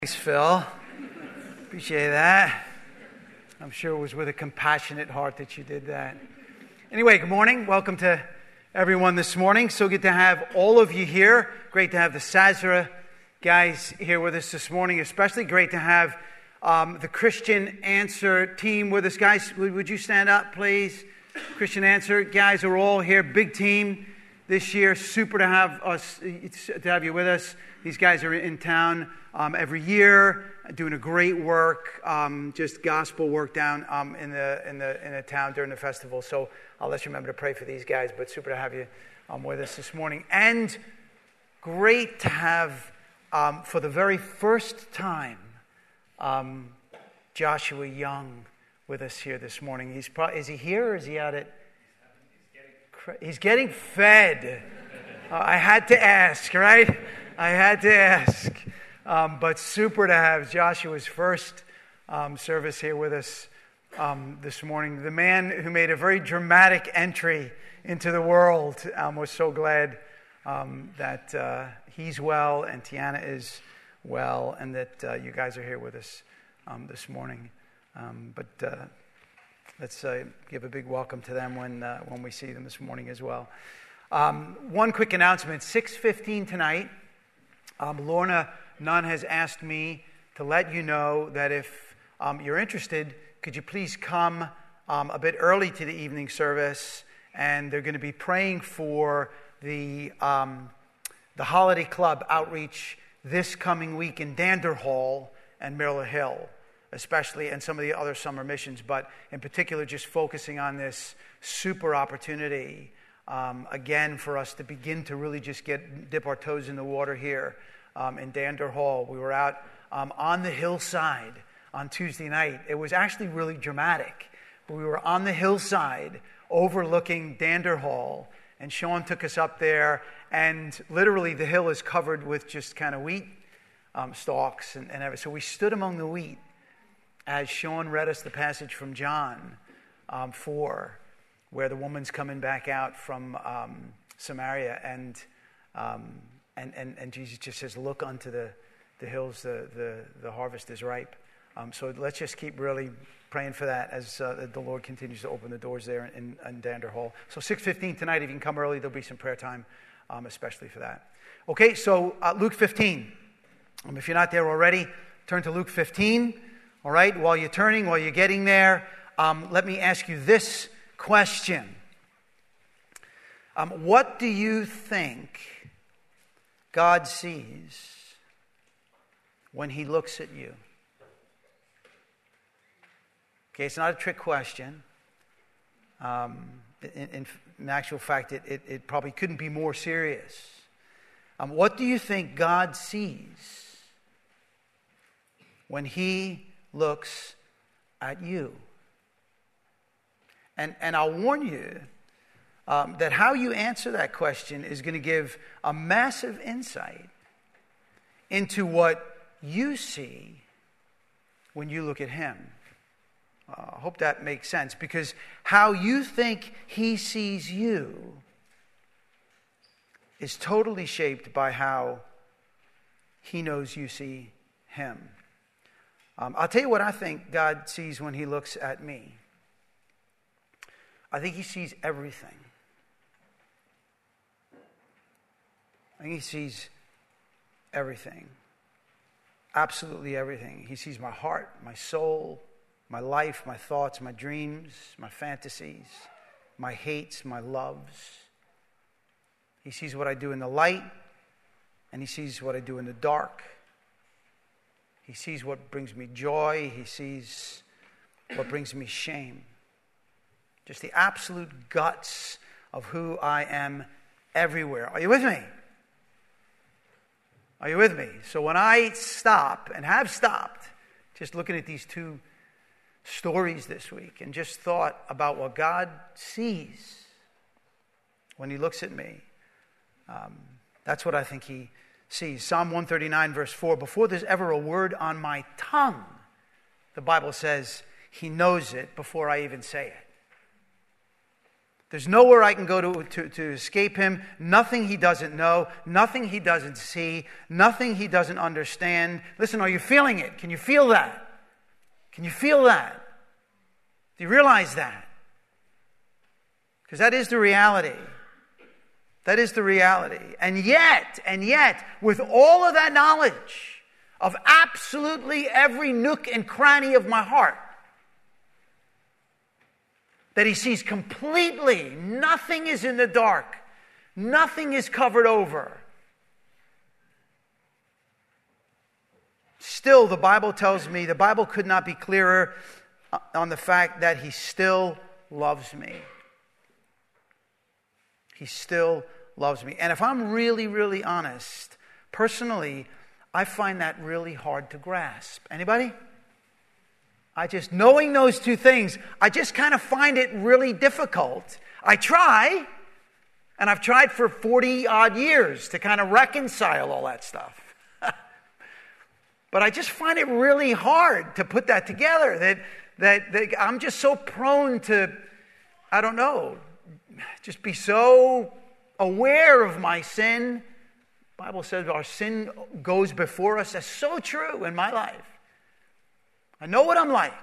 Thanks, Phil. Appreciate that. I'm sure it was with a compassionate heart that you did that. Anyway, good morning. Welcome to everyone this morning. So good to have all of you here. Great to have the Sazera guys here with us this morning. Especially great to have the Christian Answer team with us. Guys, would you stand up, please? Christian Answer guys are all here. Big team this year. Super to have you with us. These guys are in town every year, doing a great work, just gospel work down in the town during the festival. So let's remember to pray for these guys. But super to have you with us this morning, and great to have for the very first time Joshua Young with us here this morning. Is he here or is he out at? He's getting fed. I had to ask, right? I had to ask. But super to have Joshua's first service here with us this morning. The man who made a very dramatic entry into the world. We're so glad that he's well and Tiana is well, and that you guys are here with us this morning. But let's give a big welcome to them when we see them this morning as well. One quick announcement: 6:15 tonight. Lorna Nunn has asked me to let you know that if you're interested, could you please come a bit early to the evening service? And they're going to be praying for the Holiday Club outreach this coming week in Dander Hall and Miller Hill, especially, and some of the other summer missions, but in particular just focusing on this super opportunity again for us to begin to really just dip our toes in the water here in Dander Hall. We were out on the hillside on Tuesday night. It was actually really dramatic, but we were on the hillside overlooking Dander Hall, and Sean took us up there, and literally the hill is covered with just kind of wheat stalks and everything. So we stood among the wheat as Sean read us the passage from John 4, where the woman's coming back out from Samaria, and Jesus just says, "Look unto the hills, the harvest is ripe." So let's just keep really praying for that as the Lord continues to open the doors there in Dander Hall. So 6:15 tonight, if you can come early, there'll be some prayer time, especially for that. Okay, so Luke 15. If you're not there already, turn to Luke 15. All right, while you're getting there, let me ask you this question. What do you think God sees when he looks at you? Okay, it's not a trick question. In actual fact, it probably couldn't be more serious. What do you think God sees when he looks at you? And I'll warn you that how you answer that question is going to give a massive insight into what you see when you look at him. I hope that makes sense, because how you think he sees you is totally shaped by how he knows you see him. I'll tell you what I think God sees when he looks at me. I think he sees everything. I think he sees everything. Absolutely everything. He sees my heart, my soul, my life, my thoughts, my dreams, my fantasies, my hates, my loves. He sees what I do in the light, and he sees what I do in the dark. He sees what brings me joy. He sees what brings me shame. Just the absolute guts of who I am everywhere. Are you with me? Are you with me? So when I stop, and have stopped, just looking at these two stories this week, and just thought about what God sees when he looks at me, that's what I think he sees. Psalm 139 verse 4, before there's ever a word on my tongue, the Bible says he knows it before I even say it. There's nowhere I can go to escape him. Nothing he doesn't know. Nothing he doesn't see. Nothing he doesn't understand. Listen, are you feeling it? Can you feel that? Can you feel that? Do you realize that? Because that is the reality. That is the reality. And yet, with all of that knowledge of absolutely every nook and cranny of my heart, that he sees completely, nothing is in the dark, nothing is covered over. Still, the Bible tells me, the Bible could not be clearer on the fact that he still loves me. He still loves me. And if I'm really, really honest, personally, I find that really hard to grasp. Anybody? Knowing those two things, I just kind of find it really difficult. I try, and I've tried for 40 odd years to kind of reconcile all that stuff. But I just find it really hard to put that together, that I'm just so prone to, I don't know, just be so aware of my sin. The Bible says our sin goes before us. That's so true in my life. I know what I'm like.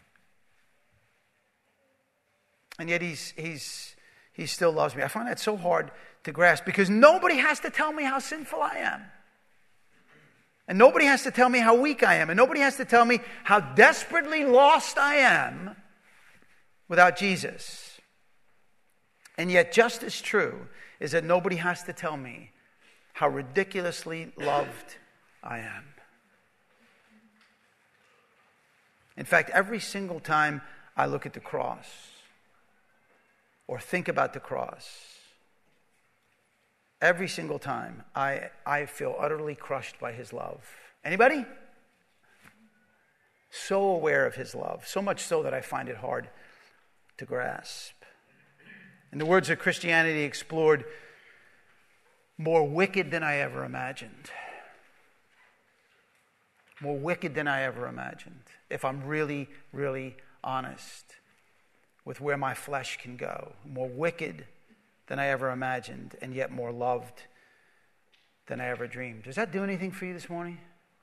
And yet he still loves me. I find that so hard to grasp because nobody has to tell me how sinful I am. And nobody has to tell me how weak I am. And nobody has to tell me how desperately lost I am without Jesus. And yet just as true is that nobody has to tell me how ridiculously loved I am. In fact, every single time I look at the cross or think about the cross, every single time I feel utterly crushed by his love. Anybody? So aware of his love, so much so that I find it hard to grasp. In the words of Christianity Explored, more wicked than I ever imagined. More wicked than I ever imagined. If I'm really, really honest with where my flesh can go. More wicked than I ever imagined, and yet more loved than I ever dreamed. Does that do anything for you this morning?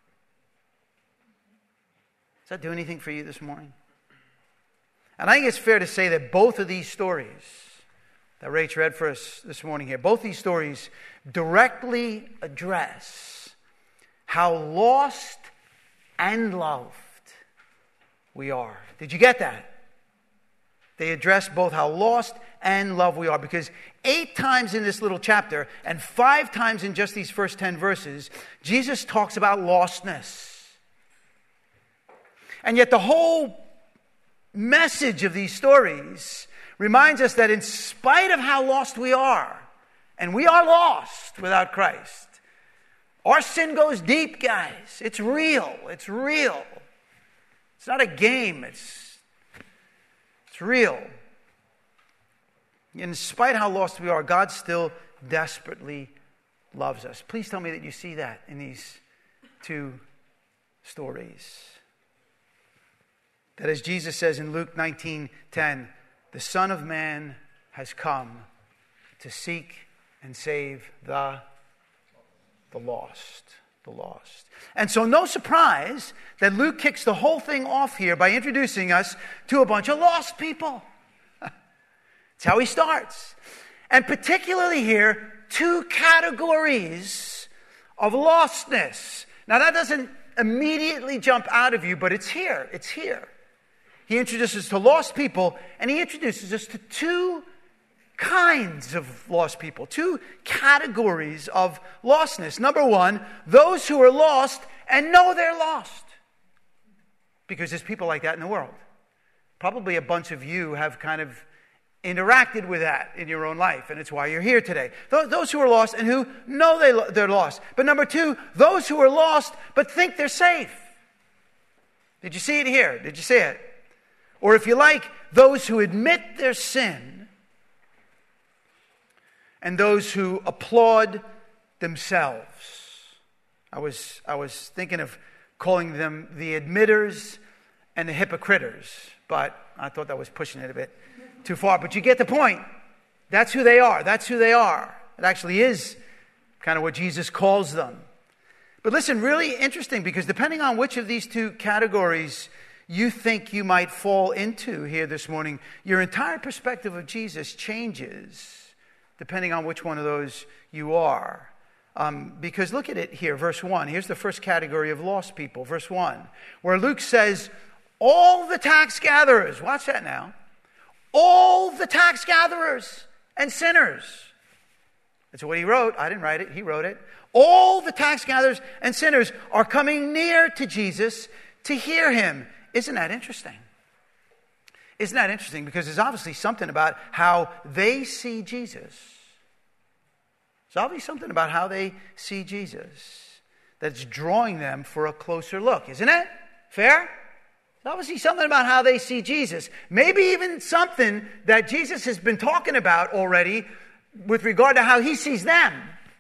Does that do anything for you this morning? And I think it's fair to say that both of these stories that Rach read for us this morning here, both these stories directly address how lost and loved we are. Did you get that? They address both how lost and loved we are, because 8 times in this little chapter and 5 times in just these first 10 verses, Jesus talks about lostness. And yet the whole message of these stories reminds us that in spite of how lost we are, and we are lost without Christ, our sin goes deep, guys. It's real. It's real. It's not a game. It's real. In spite of how lost we are, God still desperately loves us. Please tell me that you see that in these 2 stories. That as Jesus says in Luke 19:10, the Son of Man has come to seek and save the lost. The lost. And so no surprise that Luke kicks the whole thing off here by introducing us to a bunch of lost people. That's how he starts. And particularly here, 2 categories of lostness. Now that doesn't immediately jump out of you, but it's here. It's here. He introduces us to lost people, and he introduces us to 2 kinds of lost people, 2 categories of lostness. Number 1, those who are lost and know they're lost. Because there's people like that in the world. Probably a bunch of you have kind of interacted with that in your own life, and it's why you're here today. Those who are lost and who know they're lost. But number 2, those who are lost but think they're safe. Did you see it here? Did you see it? Or if you like, those who admit their sin and those who applaud themselves. I was thinking of calling them the admitters and the hypocrites, but I thought that was pushing it a bit too far. But you get the point. That's who they are. That's who they are. It actually is kind of what Jesus calls them. But listen, really interesting, because depending on which of these two categories you think you might fall into here this morning, your entire perspective of Jesus changes depending on which one of those you are. Because look at it here, verse 1. Here's the first category of lost people, verse 1, where Luke says, all the tax gatherers, watch that now, all the tax gatherers and sinners. That's what he wrote. I didn't write it. He wrote it. All the tax gatherers and sinners are coming near to Jesus to hear him. Isn't that interesting? Isn't that interesting? Because there's obviously something about how they see Jesus. There's obviously something about how they see Jesus that's drawing them for a closer look. Isn't it? Fair? There's obviously something about how they see Jesus. Maybe even something that Jesus has been talking about already with regard to how he sees them.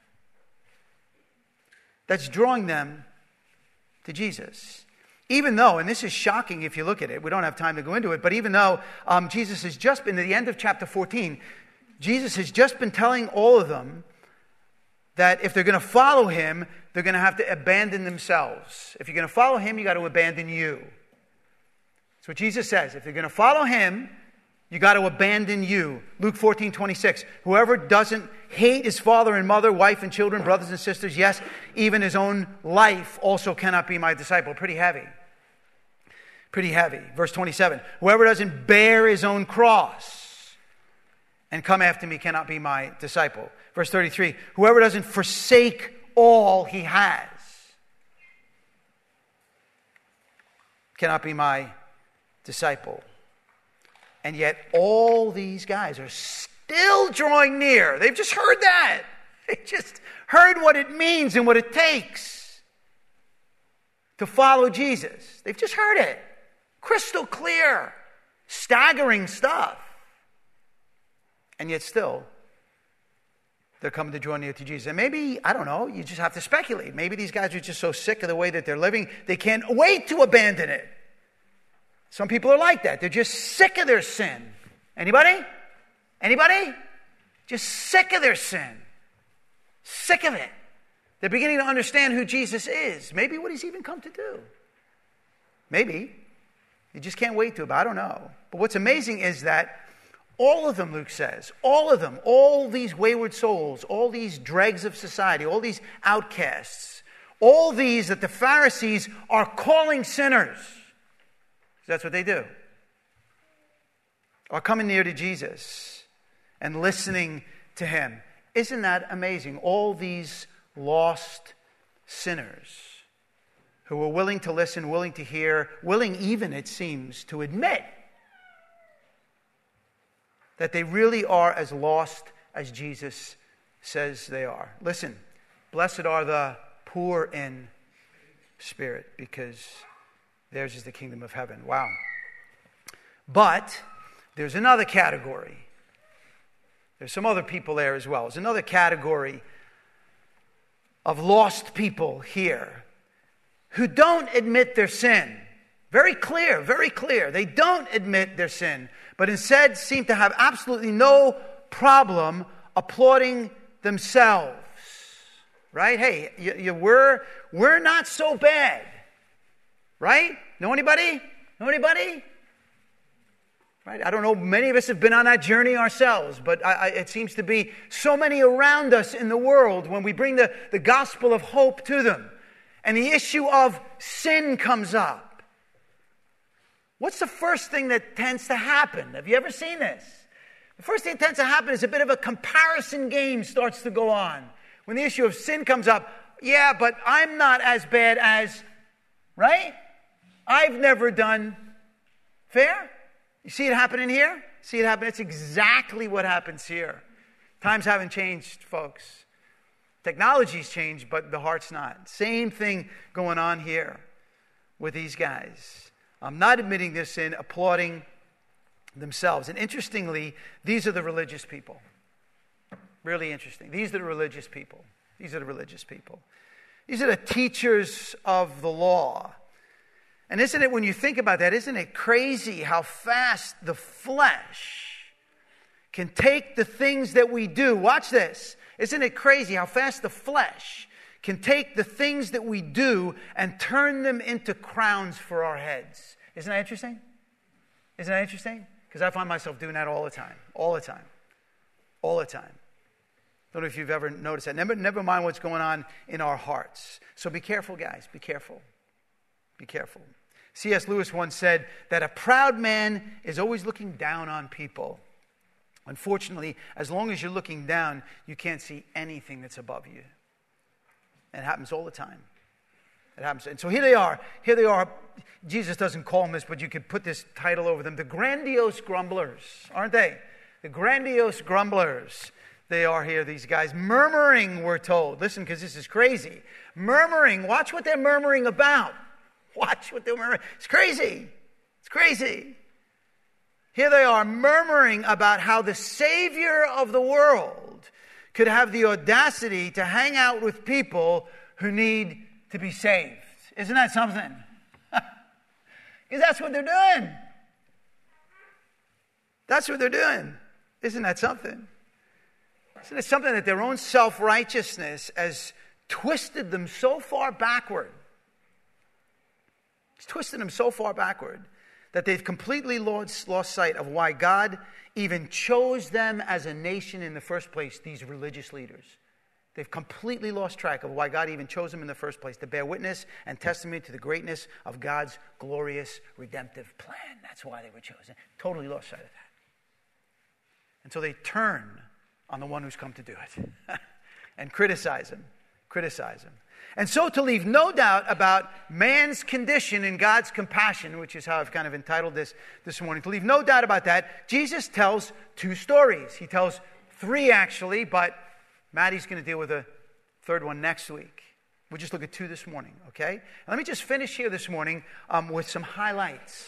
That's drawing them to Jesus. Even though, and this is shocking if you look at it, we don't have time to go into it, but even though Jesus has just been, at the end of chapter 14, Jesus has just been telling all of them that if they're going to follow him, they're going to have to abandon themselves. If you're going to follow him, you got to abandon you. That's what Jesus says. If you're going to follow him, you got to abandon you. Luke 14:26. Whoever doesn't hate his father and mother, wife and children, brothers and sisters, yes, even his own life, also cannot be my disciple. Pretty heavy. Pretty heavy. Verse 27. Whoever doesn't bear his own cross and come after me cannot be my disciple. Verse 33. Whoever doesn't forsake all he has cannot be my disciple. And yet all these guys are still drawing near. They've just heard that. They just heard what it means and what it takes to follow Jesus. They've just heard it. Crystal clear. Staggering stuff. And yet still, they're coming to draw near to Jesus. And maybe, I don't know, you just have to speculate. Maybe these guys are just so sick of the way that they're living, they can't wait to abandon it. Some people are like that. They're just sick of their sin. Anybody? Anybody? Just sick of their sin. Sick of it. They're beginning to understand who Jesus is. Maybe what he's even come to do. Maybe. You just can't wait to, but I don't know. But what's amazing is that all of them, Luke says, all of them, all these wayward souls, all these dregs of society, all these outcasts, all these that the Pharisees are calling sinners. That's what they do. Are coming near to Jesus and listening to him. Isn't that amazing? All these lost sinners who are willing to listen, willing to hear, willing even, it seems, to admit that they really are as lost as Jesus says they are. Listen, blessed are the poor in spirit, because theirs is the kingdom of heaven. Wow. But there's another category. There's some other people there as well. There's another category of lost people here who don't admit their sin. Very clear, very clear. They don't admit their sin, but instead seem to have absolutely no problem applauding themselves. Right? Hey, we're not so bad. Right? Know anybody? Know anybody? Right? I don't know, many of us have been on that journey ourselves, but it seems to be so many around us in the world when we bring the gospel of hope to them. And the issue of sin comes up. What's the first thing that tends to happen? Have you ever seen this? The first thing that tends to happen is a bit of a comparison game starts to go on. When the issue of sin comes up, yeah, but I'm not as bad as, right? I've never done. Fair? You see it happening here? See it happen? It's exactly what happens here. Times haven't changed, folks. Technology's changed, but the heart's not. Same thing going on here with these guys. Not admitting their sin, applauding themselves. And interestingly, these are the religious people. Really interesting. These are the religious people. These are the religious people. These are the teachers of the law. And isn't it, when you think about that, isn't it crazy how fast the flesh can take the things that we do. Watch this. Isn't it crazy how fast the flesh can take the things that we do and turn them into crowns for our heads? Isn't that interesting? Isn't that interesting? Because I find myself doing that all the time. All the time. All the time. Don't know if you've ever noticed that. Never mind what's going on in our hearts. So be careful, guys. Be careful. Be careful. C.S. Lewis once said that a proud man is always looking down on people. Unfortunately, as long as you're looking down, you can't see anything that's above you. It happens all the time. It happens. And so here they are. Here they are. Jesus doesn't call them this, but you could put this title over them. The grandiose grumblers, aren't they? The grandiose grumblers. They are here, these guys. Murmuring, we're told. Listen, because this is crazy. Murmuring. Watch what they're murmuring about. Watch what they're murmuring. It's crazy. It's crazy. Here they are murmuring about how the Savior of the world could have the audacity to hang out with people who need to be saved. Isn't that something? Because that's what they're doing. That's what they're doing. Isn't that something? Isn't it something that their own self-righteousness has twisted them so far backward? It's twisted them so far backward that they've completely lost sight of why God even chose them as a nation in the first place, these religious leaders. They've completely lost track of why God even chose them in the first place, to bear witness and testimony to the greatness of God's glorious redemptive plan. That's why they were chosen. Totally lost sight of that. And so they turn on the one who's come to do it and criticize him. Criticize him. And so to leave no doubt about man's condition and God's compassion, which is how I've kind of entitled this morning, to leave no doubt about that, Jesus tells two stories. He tells three actually, but Maddie's going to deal with a third one next week. We'll just look at two this morning, okay? And let me just finish here this morning with some highlights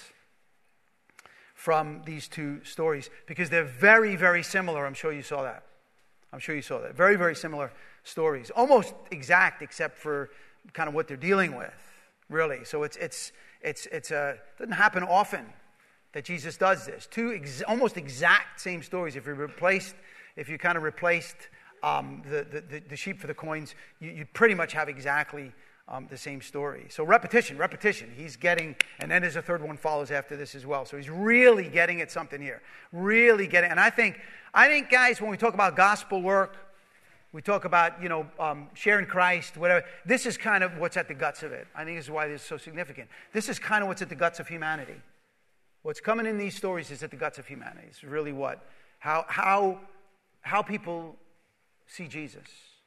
from these two stories, because they're very, very similar. I'm sure you saw that. I'm sure you saw that. Very, very similar stories. Almost exact, except for kind of what they're dealing with, really. So it doesn't happen often that Jesus does this. Two almost exact same stories. If you kind of replaced the sheep for the coins, you pretty much have exactly the same story. So repetition. He's getting, and then there's a third one follows after this as well. So he's really getting at something here. Really getting, and I think, guys, when we talk about gospel work, we talk about, sharing Christ, whatever. This is kind of what's at the guts of it. I think this is why this is so significant. This is kind of what's at the guts of humanity. What's coming in these stories is at the guts of humanity. It's really how people see Jesus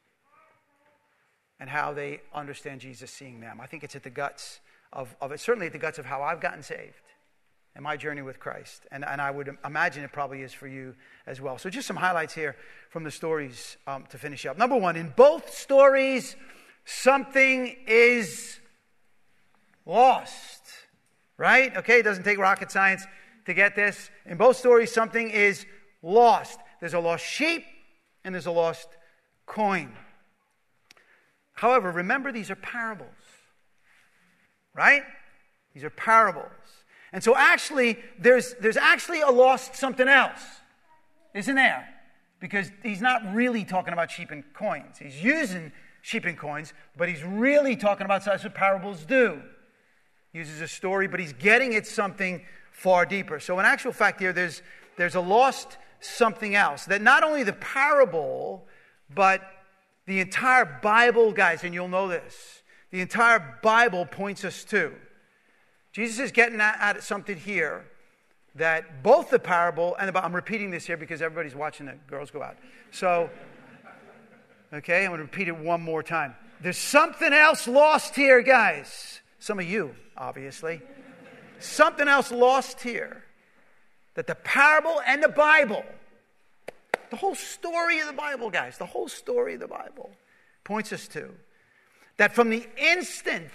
and how they understand Jesus seeing them. I think it's at the guts of it. Certainly at the guts of how I've gotten saved and my journey with Christ. And I would imagine it probably is for you as well. So just some highlights here from the stories to finish up. Number one, in both stories, something is lost. Right? Okay, it doesn't take rocket science to get this. In both stories, something is lost. There's a lost sheep and there's a lost coin. However, remember, these are parables. Right? These are parables. And so actually, there's actually a lost something else, isn't there? Because he's not really talking about sheep and coins. He's using sheep and coins, but he's really talking about, that's what parables do. He uses a story, but he's getting at something far deeper. So in actual fact here, there's a lost something else. That not only the parable, but the entire Bible, guys, and you'll know this, the entire Bible points us to. Jesus is getting at something here that both the parable and I'm repeating this here because everybody's watching the girls go out. So, okay, I'm going to repeat it one more time. There's something else lost here, guys. Some of you, obviously. Something else lost here. That the parable and the Bible, the whole story of the Bible, guys, the whole story of the Bible points us to. That from the instant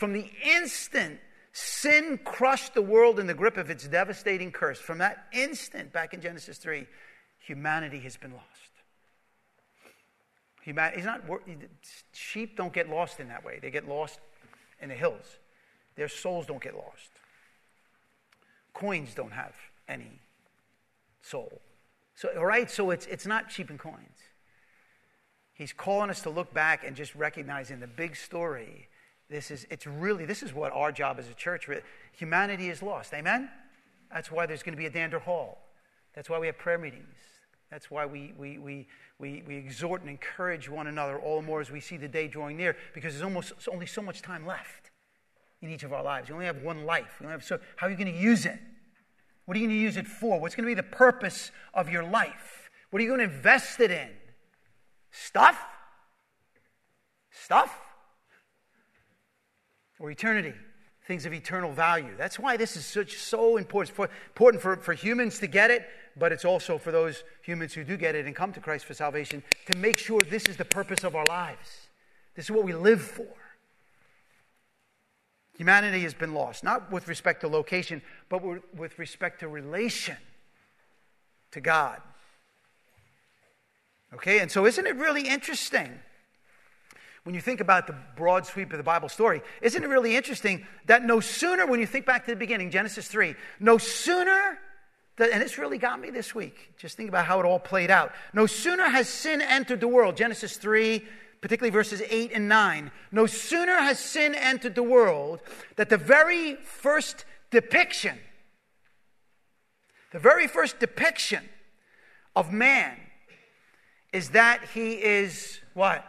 sin crushed the world in the grip of its devastating curse. From that instant, back in Genesis 3, humanity has been lost. Sheep don't get lost in that way. They get lost in the hills. Their souls don't get lost. Coins don't have any soul. So, all right, so it's not sheep and coins. He's calling us to look back and just recognize in the big story, this is what our job as a church. Humanity is lost. Amen? That's why there's going to be a Dander Hall. That's why we have prayer meetings. That's why we exhort and encourage one another all the more as we see the day drawing near, because there's only so much time left in each of our lives. We only have one life. So how are you going to use it? What are you going to use it for? What's going to be the purpose of your life? What are you going to invest it in? Stuff? Or eternity? Things of eternal value. That's why this is so important. It's important for humans to get it, but it's also for those humans who do get it and come to Christ for salvation to make sure this is the purpose of our lives. This is what we live for. Humanity has been lost, not with respect to location, but with respect to relation to God. Okay, and so isn't it really interesting when you think about the broad sweep of the Bible story? Isn't it really interesting that no sooner, when you think back to the beginning, Genesis 3, no sooner, and this really got me this week, just think about how it all played out. No sooner has sin entered the world, Genesis 3, particularly verses 8 and 9, no sooner has sin entered the world that the very first depiction of man is that he is what?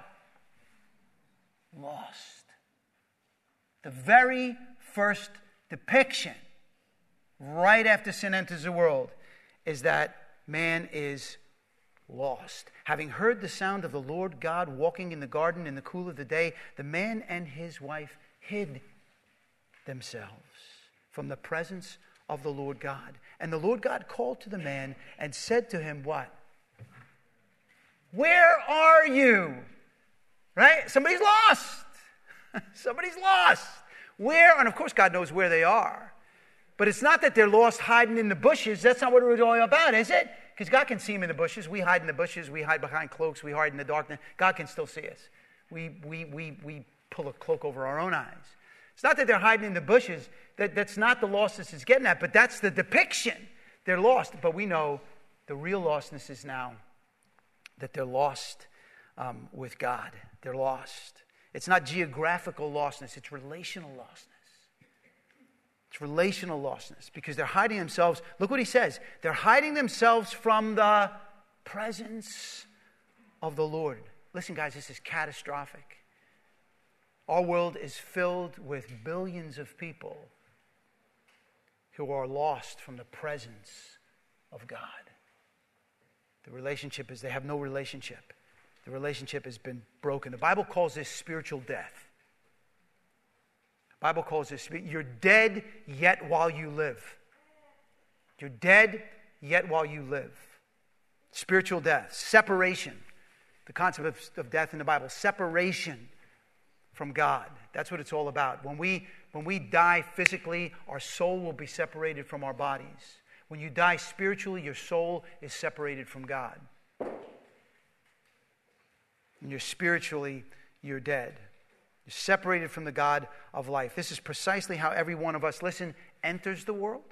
Lost. The very first depiction right after sin enters the world is that man is lost. Having heard the sound of the Lord God walking in the garden in the cool of the day, the man and his wife hid themselves from the presence of the Lord God. And the Lord God called to the man and said to him, what? Where are you? Right? Somebody's lost. Somebody's lost. Where? And of course God knows where they are. But it's not that they're lost hiding in the bushes. That's not what it's all about, is it? Because God can see them in the bushes. We hide in the bushes. We hide behind cloaks. We hide in the darkness. God can still see us. We pull a cloak over our own eyes. It's not that they're hiding in the bushes. That's not the lostness it's getting at, but that's the depiction. They're lost. But we know the real lostness is now that they're lost with God. They're lost. It's not geographical lostness. It's relational lostness. It's relational lostness because they're hiding themselves. Look what he says. They're hiding themselves from the presence of the Lord. Listen, guys, this is catastrophic. Our world is filled with billions of people who are lost from the presence of God. The relationship is they have no relationship. The relationship has been broken. The Bible calls this spiritual death. The Bible calls this, you're dead yet while you live. You're dead yet while you live. Spiritual death, separation. The concept of death in the Bible, separation from God. That's what it's all about. When we die physically, our soul will be separated from our bodies. When you die spiritually, your soul is separated from God. And you're dead. You're separated from the God of life. This is precisely how every one of us, listen, enters the world.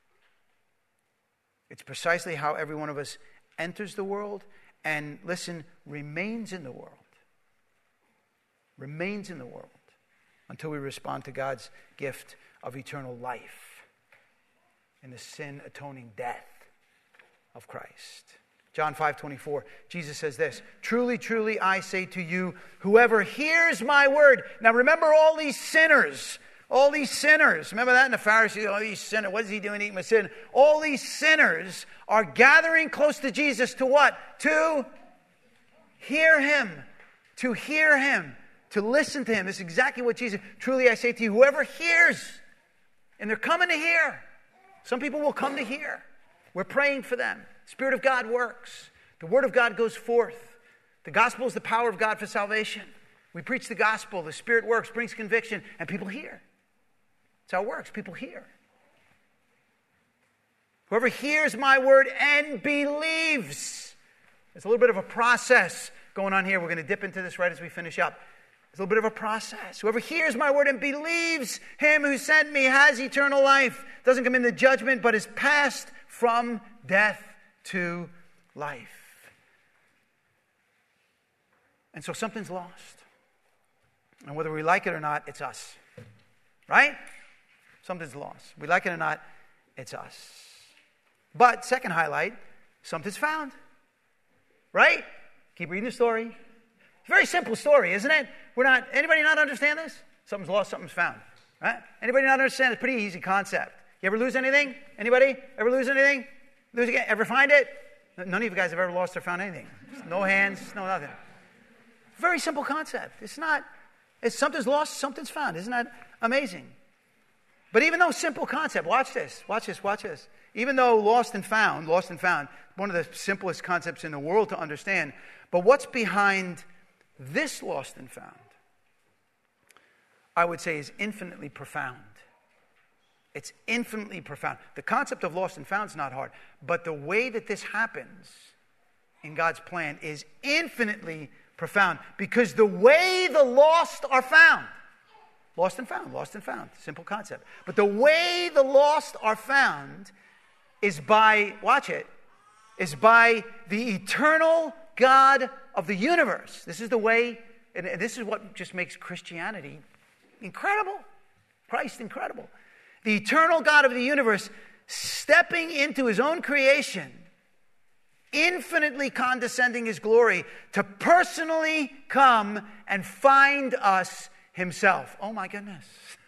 It's precisely how every one of us enters the world and, listen, remains in the world. Remains in the world until we respond to God's gift of eternal life in the sin-atoning death of Christ. John 5:24, Jesus says this, truly, truly, I say to you, whoever hears my word. Now remember all these sinners. Remember that in the Pharisees, all these sinners. What is he doing eating with sin? All these sinners are gathering close to Jesus to what? To hear him. To hear him. To listen to him. This is exactly what Jesus, truly I say to you, whoever hears, and they're coming to hear. Some people will come to hear. We're praying for them. Spirit of God works. The word of God goes forth. The gospel is the power of God for salvation. We preach the gospel. The Spirit works, brings conviction, and people hear. That's how it works. People hear. Whoever hears my word and believes. There's a little bit of a process going on here. We're going to dip into this right as we finish up. There's a little bit of a process. Whoever hears my word and believes him who sent me has eternal life. Doesn't come into judgment, but is passed from death to life. And so something's lost. And whether we like it or not, it's us. Right? Something's lost. We like it or not, it's us. But second highlight, something's found. Right? Keep reading the story. It's a very simple story, isn't it? Anybody not understand this? Something's lost, something's found. Right? Anybody not understand? It's a pretty easy concept. You ever lose anything? Anybody? Ever lose anything? Lose again? Ever find it? None of you guys have ever lost or found anything. No hands, no nothing. Very simple concept. It's something's lost, something's found. Isn't that amazing? But even though simple concept, watch this. Even though lost and found, one of the simplest concepts in the world to understand, but what's behind this lost and found, I would say, is infinitely profound. It's infinitely profound. The concept of lost and found is not hard, but the way that this happens in God's plan is infinitely profound, because the way the lost are found, lost and found, simple concept. But the way the lost are found is by, watch it, is by the eternal God of the universe. This is the way, and this is what just makes Christianity incredible. Christ incredible. The eternal God of the universe stepping into his own creation, infinitely condescending his glory to personally come and find us himself. Oh my goodness.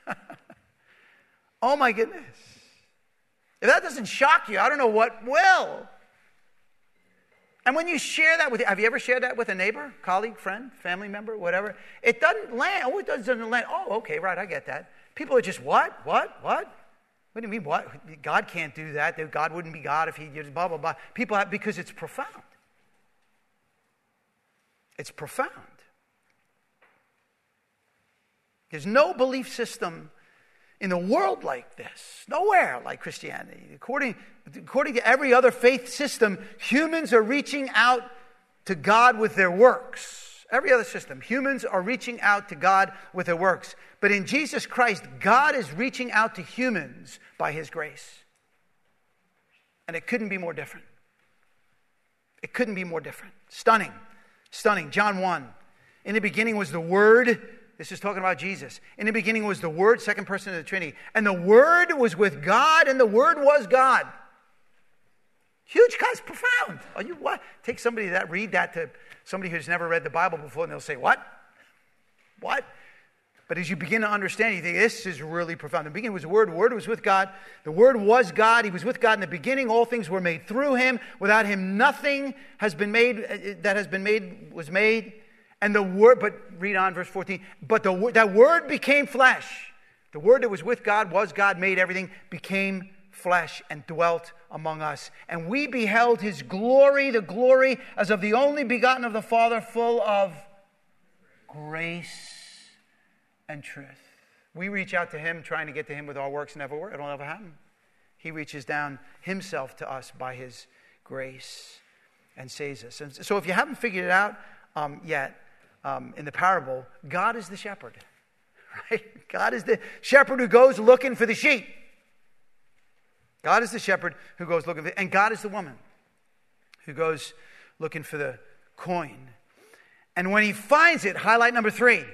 Oh my goodness. If that doesn't shock you, I don't know what will. And when you share that have you ever shared that with a neighbor, colleague, friend, family member, whatever? It doesn't land. Oh, it doesn't land. Oh, okay, right, I get that. People are just, what? What do you mean, what? God can't do that. God wouldn't be God if he did blah, blah, blah. People have, because it's profound. It's profound. There's no belief system in the world like this. Nowhere like Christianity. According to every other faith system, humans are reaching out to God with their works. Every other system, humans are reaching out to God with their works. But in Jesus Christ, God is reaching out to humans by his grace. And it couldn't be more different. It couldn't be more different. Stunning. John 1. In the beginning was the Word. This is talking about Jesus. In the beginning was the Word, second person of the Trinity. And the Word was with God, and the Word was God. Huge, guys, profound. Are you what? Take somebody read that to somebody who's never read the Bible before, and they'll say, what? What? But as you begin to understand, you think, this is really profound. In the beginning was the Word was with God. The Word was God. He was with God in the beginning. All things were made through him. Without him, nothing has been made that has been made was made. And the Word, but read on verse 14. But that Word became flesh. The Word that was with God, was God, made everything, became flesh and dwelt among us. And we beheld his glory, the glory as of the only begotten of the Father, full of grace and truth. We reach out to him, trying to get to him with our works, it'll never happen. He reaches down himself to us by his grace and saves us. And so if you haven't figured it out yet, in the parable, God is the shepherd. Right? God is the shepherd who goes looking for the sheep. God is the shepherd who goes looking for, and God is the woman who goes looking for the coin. And when he finds it, highlight number three.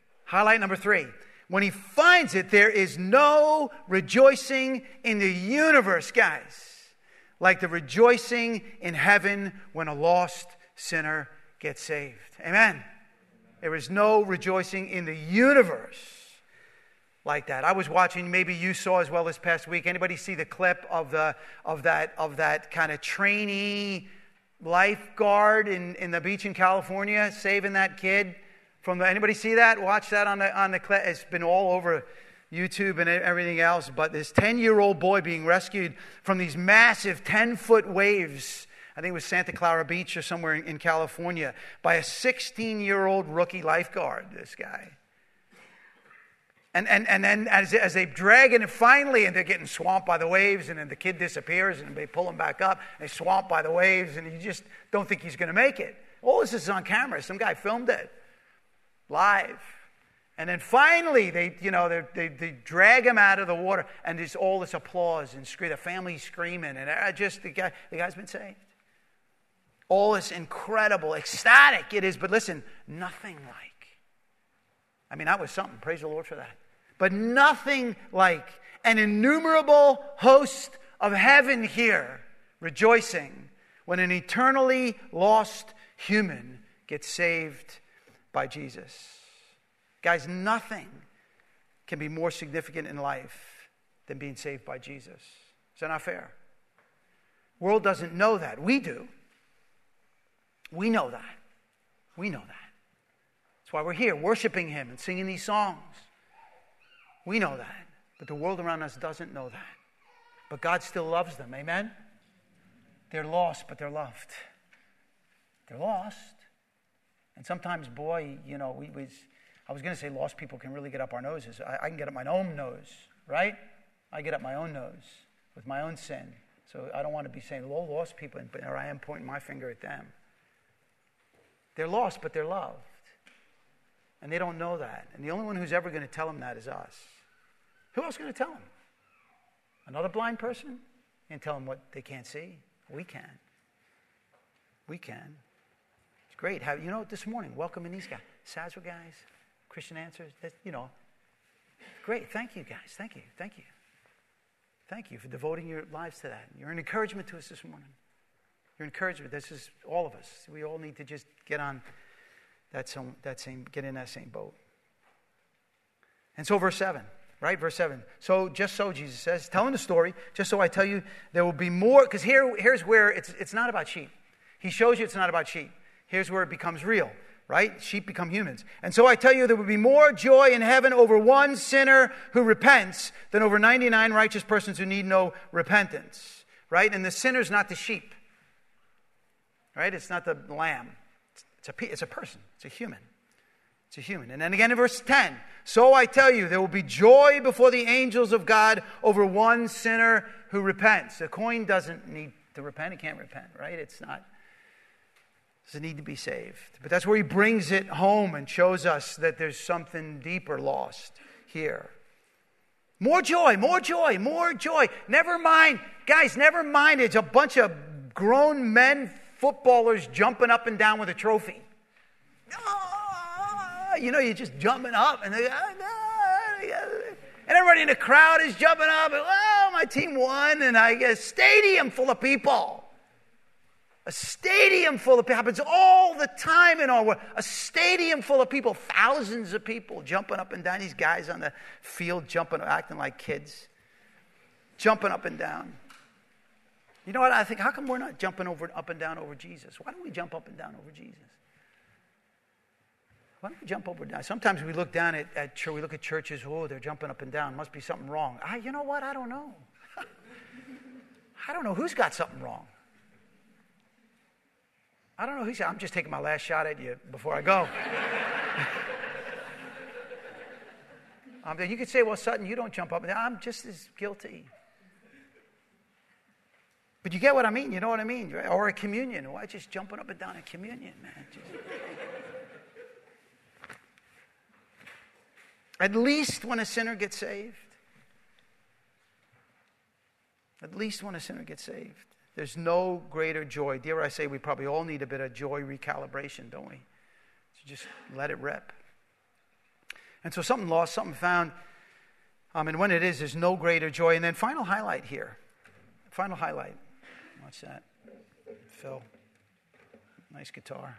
When he finds it, there is no rejoicing in the universe, guys, like the rejoicing in heaven when a lost sinner gets saved. Amen. There is no rejoicing in the universe like that. I was watching, maybe you saw as well this past week. Anybody see the clip of that kind of trainee lifeguard in the beach in California saving that kid from the? Anybody see that? Watch that on the clip. It's been all over YouTube and everything else. But this 10-year-old boy being rescued from these massive 10-foot waves. I think it was Santa Clara Beach or somewhere in California, by a 16-year-old rookie lifeguard. This guy. And then as they drag it, and finally, and they're getting swamped by the waves, and then the kid disappears, and they pull him back up, and they're swamped by the waves, and you just don't think he's going to make it. All this is on camera. Some guy filmed it live. And then finally, they drag him out of the water, and there's all this applause and the family's screaming, and the guy's been saved. All this incredible, ecstatic it is, but listen, nothing like. I mean, that was something. Praise the Lord for that. But nothing like an innumerable host of heaven here rejoicing when an eternally lost human gets saved by Jesus. Guys, nothing can be more significant in life than being saved by Jesus. Is that not fair? The world doesn't know that. We do. We know that. We know that. That's why we're here worshiping Him and singing these songs. We know that. But the world around us doesn't know that. But God still loves them. Amen? They're lost, but they're loved. They're lost. And sometimes, boy, you know, I was going to say lost people can really get up our noses. I can get up my own nose, right? I get up my own nose with my own sin. So I don't want to be saying, well, lost people, but here I am pointing my finger at them. They're lost, but they're loved. And they don't know that. And the only one who's ever going to tell them that is us. Who else is going to tell them? Another blind person? And tell them what they can't see? We can. We can. It's great. You know, this morning, welcoming these guys. Sazra guys, Christian Answers, you know. Great. Thank you, guys. Thank you. Thank you. Thank you for devoting your lives to that. You're an encouragement to us this morning. You're an encouragement. This is all of us. We all need to just get on get in that same boat. And so verse 7, right? Verse 7. So, just so, Jesus says, telling the story, just so I tell you, there will be more, because here's where it's not about sheep. He shows you it's not about sheep. Here's where it becomes real, right? Sheep become humans. And so I tell you, there will be more joy in heaven over one sinner who repents than over 99 righteous persons who need no repentance, right? And the sinner's not the sheep, right? It's not the lamb. It's a person. It's a human. It's a human. And then again in verse 10, so I tell you, there will be joy before the angels of God over one sinner who repents. The coin doesn't need to repent. It can't repent, right? It doesn't need to be saved. But that's where he brings it home and shows us that there's something deeper lost here. More joy, more joy, more joy. Never mind, guys, never mind. It's a bunch of grown men, footballers jumping up and down with a trophy. You know, you're just jumping up and everybody in the crowd is jumping up and, oh, my team won, and I get a stadium full of people. A stadium full of people. Happens all the time in our world. A stadium full of people, thousands of people jumping up and down. These guys on the field jumping, acting like kids. Jumping up and down. You know what I think? How come we're not jumping up and down over Jesus? Why don't we jump up and down over Jesus? Why don't we jump up and down? Sometimes we look down at church, we look at churches, oh, they're jumping up and down. Must be something wrong. You know what? I don't know. I don't know who's got something wrong. I don't know who's. I'm just taking my last shot at you before I go. You could say, well, Sutton, you don't jump up and down. I'm just as guilty. But you get what I mean. You know what I mean, right? Or a communion. Why just jumping up and down at communion, man? At least when a sinner gets saved. At least when a sinner gets saved. There's no greater joy. Dare I say, we probably all need a bit of joy recalibration, don't we? So just let it rip. And so something lost, something found. And when it is, there's no greater joy. And then final highlight here. Final highlight. Watch that. Phil. Nice guitar.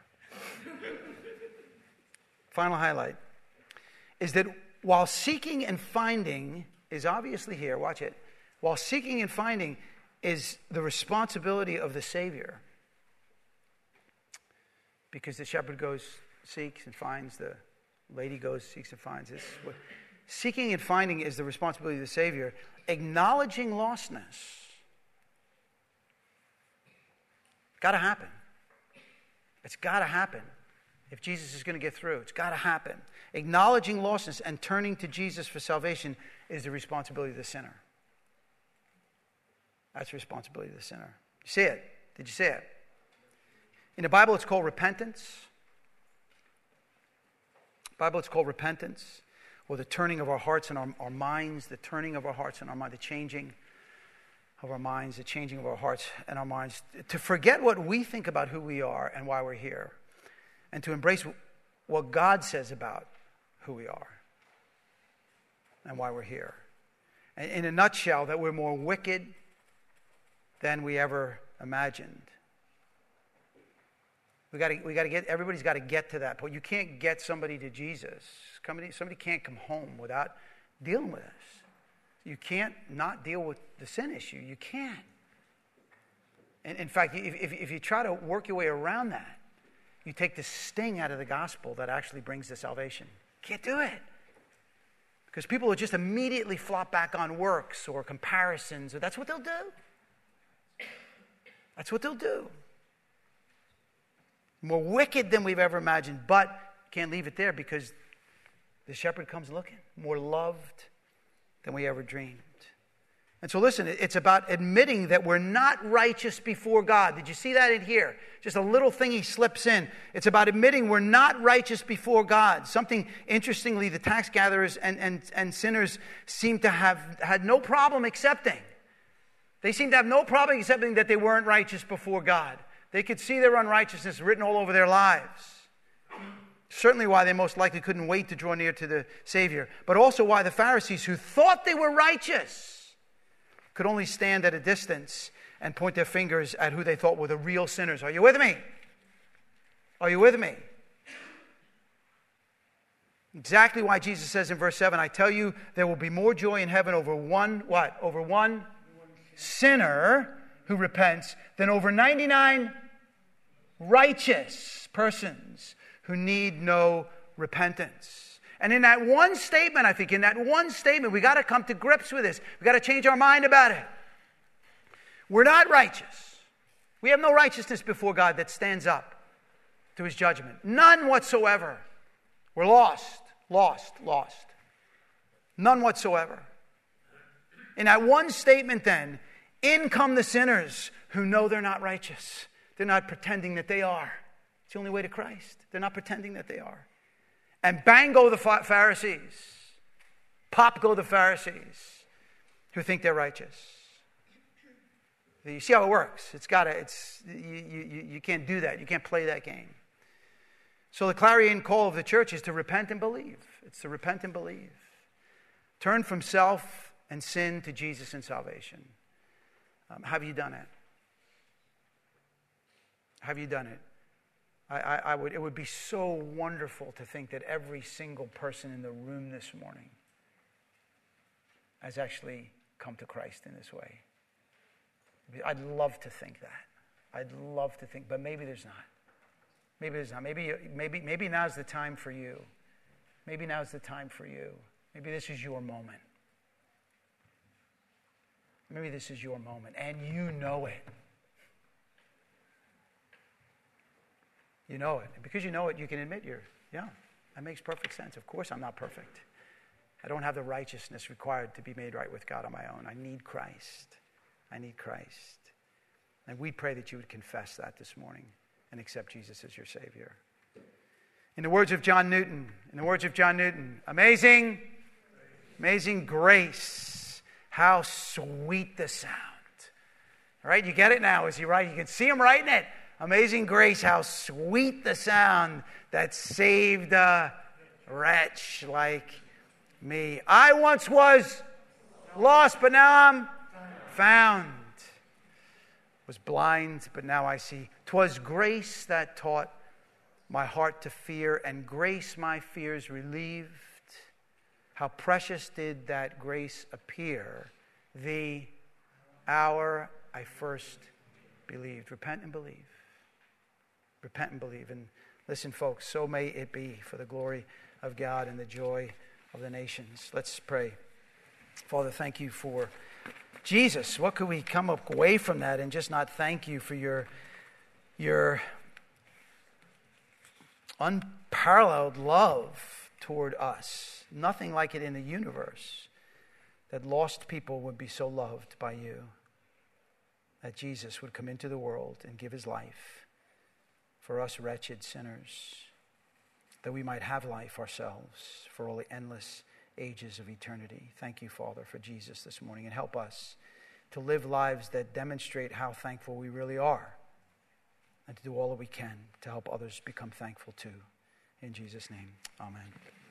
Final highlight is that while seeking and finding is obviously here, watch it. While seeking and finding is the responsibility of the Savior. Because the shepherd goes, seeks and finds, the lady goes, seeks and finds. Seeking and finding is the responsibility of the Savior. Acknowledging lostness. Got to happen. It's got to happen. If Jesus is going to get through, it's got to happen. Acknowledging lostness and turning to Jesus for salvation is the responsibility of the sinner. That's the responsibility of the sinner. You see it? Did you see it? In the Bible, it's called repentance. Bible, it's called repentance, or the turning of our hearts and our minds, the turning of our hearts and our mind, the changing. of our minds, the changing of our hearts and our minds, to forget what we think about who we are and why we're here, and to embrace what God says about who we are and why we're here. And in a nutshell, that we're more wicked than we ever imagined. We got to get. Everybody's got to get to that point. You can't get somebody to Jesus. Somebody can't come home without dealing with this. You can't not deal with the sin issue. You can't. And in fact, if you try to work your way around that, you take the sting out of the gospel that actually brings the salvation. Can't do it. Because people will just immediately flop back on works or comparisons. Or that's what they'll do. That's what they'll do. More wicked than we've ever imagined. But can't leave it there because the shepherd comes looking. More loved than we ever dreamed. And so listen, it's about admitting that we're not righteous before God. Did you see that in here? Just a little thing he slips in. It's about admitting we're not righteous before God. Something, interestingly, the tax gatherers and sinners seem to have had no problem accepting. They seem to have no problem accepting that they weren't righteous before God. They could see their unrighteousness written all over their lives. Certainly why they most likely couldn't wait to draw near to the Savior. But also why the Pharisees, who thought they were righteous, could only stand at a distance and point their fingers at who they thought were the real sinners. Are you with me? Are you with me? Exactly why Jesus says in verse 7, I tell you, there will be more joy in heaven over one, what? Over one sinner who repents than over 99 righteous persons who need no repentance. And in that one statement, I think, we got to come to grips with this. We got to change our mind about it. We're not righteous. We have no righteousness before God that stands up to his judgment. None whatsoever. We're lost. None whatsoever. In that one statement then, in come the sinners who know they're not righteous. They're not pretending that they are. It's the only way to Christ. They're not pretending that they are. And bang go the Pharisees. Pop go the Pharisees who think they're righteous. You see how it works. You can't do that. You can't play that game. So the clarion call of the church is to repent and believe. It's to repent and believe. Turn from self and sin to Jesus and salvation. Have you done it? Have you done it? It would be so wonderful to think that every single person in the room this morning has actually come to Christ in this way. I'd love to think that. But maybe there's not. Maybe now's the time for you. Maybe Maybe this is your moment. And you know it. You know it. And because you know it, you can admit that makes perfect sense. Of course I'm not perfect. I don't have the righteousness required to be made right with God on my own. I need Christ. And we pray that you would confess that this morning and accept Jesus as your Savior. In the words of John Newton, amazing grace, how sweet the sound. All right, you get it now as you write. You can see him writing it. Amazing grace, how sweet the sound that saved a wretch like me. I once was lost, but now I'm found. Was blind, but now I see. 'Twas grace that taught my heart to fear, and grace my fears relieved. How precious did that grace appear the hour I first believed. Repent and believe. Repent and believe. And listen, folks, so may it be for the glory of God and the joy of the nations. Let's pray. Father, thank you for Jesus. What could we come away from that and just not thank you for your unparalleled love toward us? Nothing like it in the universe, that lost people would be so loved by you, that Jesus would come into the world and give his life for us wretched sinners, that we might have life ourselves for all the endless ages of eternity. Thank you, Father, for Jesus this morning, and help us to live lives that demonstrate how thankful we really are, and to do all that we can to help others become thankful too. In Jesus' name, amen.